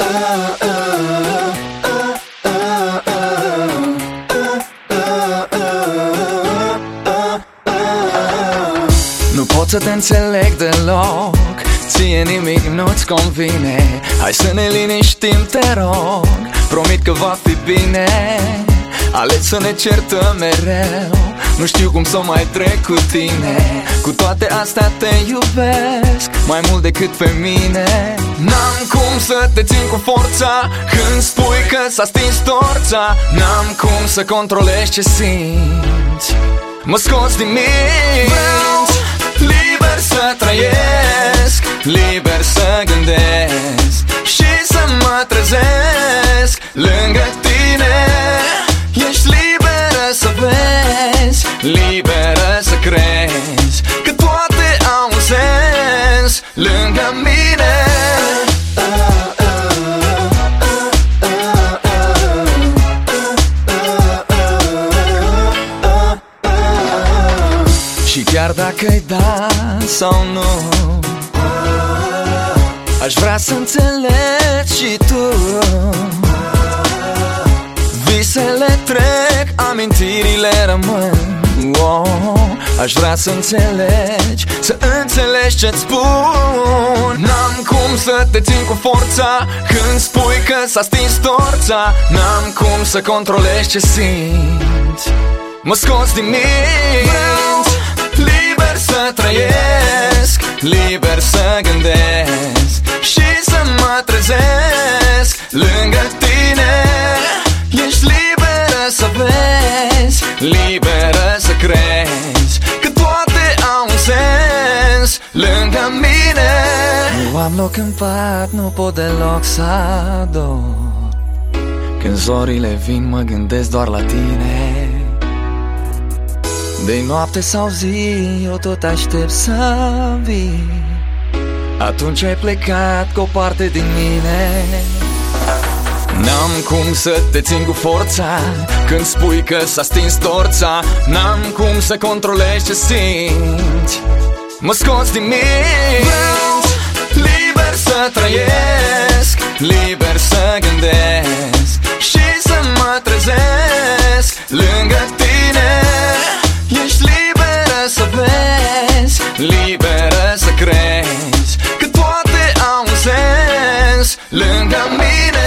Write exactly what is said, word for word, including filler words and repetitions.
Nu pot să te înțeleg deloc, ție nimic nu-ți convine. Hai să ne liniștim, te rog, promit că va fi bine. Alegi să ne certăm mereu, nu știu cum să mai trec cu tine. Cu toate astea te iubesc mai mult decât pe mine. N-am cum să te țin cu forța când spui că s-a stins torța. N-am cum să controlez ce simți, mă scoți din minți. Vreau liber să trăiesc, liber să gândesc și să mă trezesc lângă tine. Ești liberă să vezi, liberă să crezi că toate au un sens lângă mine. Și chiar dacă-i da sau nu, aș vrea să înțelegi și tu. Visele trec, amintirile rămân. oh, Aș vrea să înțelegi, să înțelegi ce-ți spun. N-am cum să te țin cu forța când spui că s-a stins torța. N-am cum să controlezi ce simți, mă scoți din minți. Vreau liber să trăiesc, liber să gândesc și să mă trezesc lângă tine. Ești liberă să vezi, liberă să crezi că toate au un sens lângă mine. Nu am loc în pat, nu pot deloc să ador. Când zorile vin mă gândesc doar la tine. De noapte sau zi eu tot aștept să vii. Atunci ai plecat cu o parte din mine. N-am cum să te țin cu forța când spui că s-a stins torța. N-am cum să controlezi ce simți, mă scoți din minți. Vreau liber să trăiesc, liber să gândesc și să mă trezesc lângă tine. Ești liberă să vezi, liberă să crezi că toate au un sens lângă mine.